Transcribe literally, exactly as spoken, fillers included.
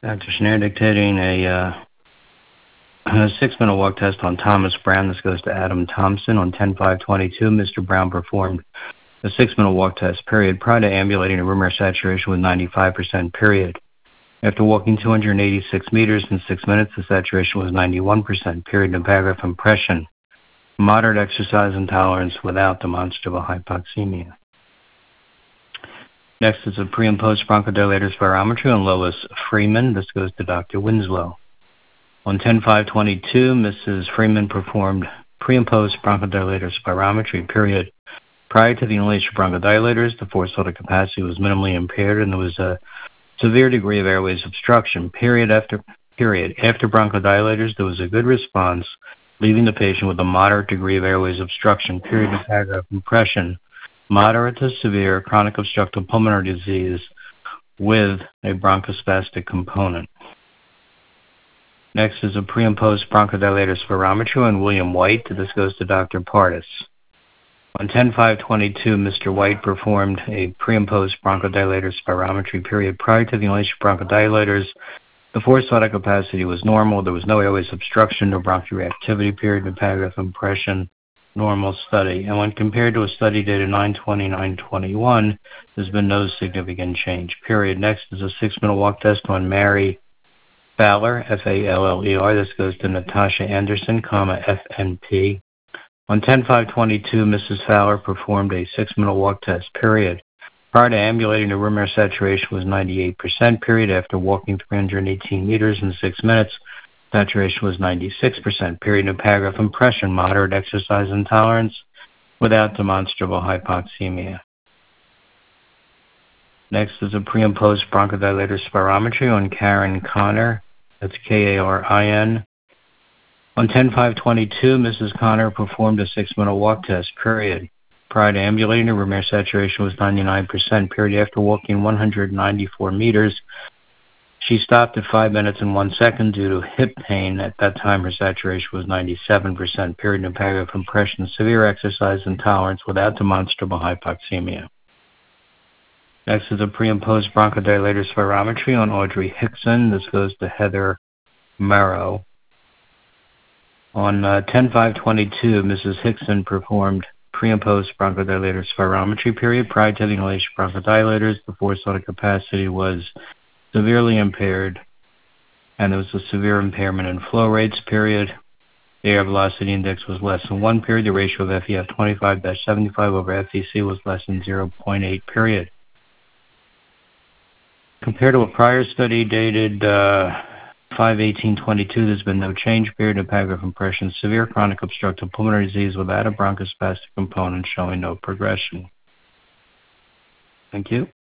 Doctor Schneider dictating a, uh, a six-minute walk test on Thomas Brown. This goes to Adam Thompson. On ten five twenty-two, Mister Brown performed a six-minute walk test, period. Prior to ambulating, a room air saturation was ninety-five percent, period. After walking two hundred eighty-six meters in six minutes, the saturation was ninety-one percent, period. In paragraph, impression, moderate exercise intolerance without demonstrable hypoxemia. Next is a pre- and post-bronchodilator spirometry on Lois Freeman. This goes to Doctor Winslow. On ten five twenty-two, Missus Freeman performed pre- and post-bronchodilator spirometry, period. Prior to the inhalation of bronchodilators, the forced water capacity was minimally impaired, and there was a severe degree of airways obstruction, period. After period. After bronchodilators, there was a good response, leaving the patient with a moderate degree of airways obstruction, period. In paragraph, impression, moderate to severe chronic obstructive pulmonary disease with a bronchospastic component. Next is a pre- and post-bronchodilator spirometry on William White. This goes to Doctor Pardis. On ten five twenty-two, Mister White performed a pre- and post-bronchodilator spirometry, period. Prior to the inhalation of bronchodilators, the forced vital capacity was normal. There was no airways obstruction or bronchial reactivity, period. In paragraph, impression, normal study. And when compared to a study dated nine twenty nine twenty-one, there's been no significant change, period. Next is a six-minute walk test on Mary Fowler, F A L L E R. This goes to Natasha Anderson, comma, F N P. On ten five twenty-two, Missus Fowler performed a six-minute walk test, period. Prior to ambulating, the room air saturation was ninety-eight percent, period. After walking three hundred eighteen meters in six minutes, saturation was ninety-six percent, period. In paragraph, impression, moderate exercise intolerance without demonstrable hypoxemia. Next is a pre- and post-bronchodilator spirometry on Karen Connor. That's K A R I N. On ten five twenty-two, Missus Connor performed a six-minute walk test, period. Prior to ambulating, her room air saturation was ninety-nine percent, period. After walking one hundred ninety-four meters, she stopped at five minutes and one second due to hip pain. At that time, her saturation was ninety-seven percent, period. In paragraph, impression, severe exercise intolerance without demonstrable hypoxemia. Next is a pre- and post-bronchodilator spirometry on Audrey Hickson. This goes to Heather Merrow. On uh, ten five twenty-two, Missus Hickson performed pre- and post-bronchodilator spirometry, period. Prior to the inhalation of bronchodilators, the forced vital capacity was severely impaired, and there was a severe impairment in flow rates, period. The air velocity index was less than one, period. The ratio of F E F twenty-five seventy-five over F E C was less than zero point eight, period. Compared to a prior study dated uh, five eighteen twenty-two, there's been no change, period. In paragraph, impression, severe chronic obstructive pulmonary disease without a bronchospastic component showing no progression. Thank you.